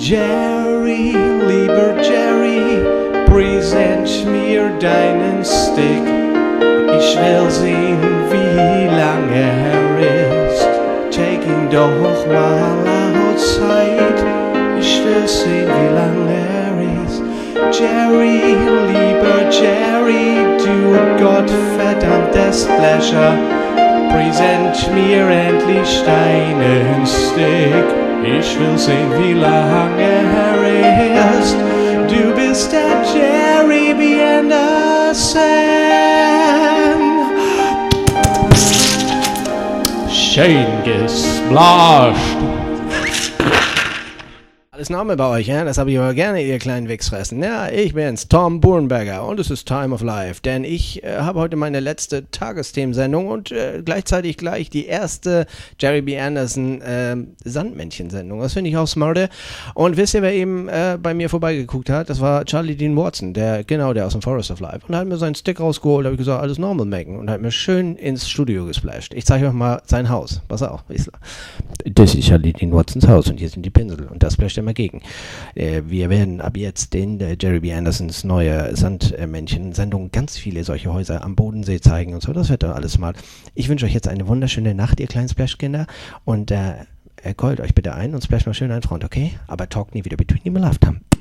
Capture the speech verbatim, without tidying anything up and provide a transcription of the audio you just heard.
Jerry, lieber Jerry, präsent mir deinen Stick. Ich will sehen, wie lange er ist. Take ihn doch mal outside. Ich will sehen, wie lange er ist. Jerry, lieber Jerry, du gottverdammtes Pleasure, präsent mir endlich deinen Stick. Ich will sehen, wie lange er ist. Du bist der Jerry B. Anderson. Schön gesplasht. Alles Name bei euch, ja? Das habe ich aber gerne, ihr kleinen Wichsfressen. Ja, ich bin's, Tom Burenberger, und es ist Time of Life, denn ich äh, habe heute meine letzte Tagesthemensendung und äh, gleichzeitig gleich die erste Jerry B. Anderson äh, Sandmännchen-Sendung. Das finde ich auch smarte. Und wisst ihr, wer eben äh, bei mir vorbeigeguckt hat? Das war Charlie Dean Watson, der, genau, der aus dem Forest of Life. Und hat mir seinen Stick rausgeholt, habe ich gesagt, alles normal machen, und hat mir schön ins Studio gesplasht. Ich zeige euch mal sein Haus. Pass auf, Wiesler. Das ist Charlie Dean Watsons Haus und hier sind die Pinsel und das splasht er mal gegen. Äh, wir werden ab jetzt den äh, Jerry B. Andersons neue Sandmännchen-Sendung ganz viele solche Häuser am Bodensee zeigen und so. Das wird dann alles mal. Ich wünsche euch jetzt eine wunderschöne Nacht, ihr kleinen Splashkinder, und äh, callt euch bitte ein und splasht mal schön einen Freund, okay? Aber talkt nie wieder between you loved haben.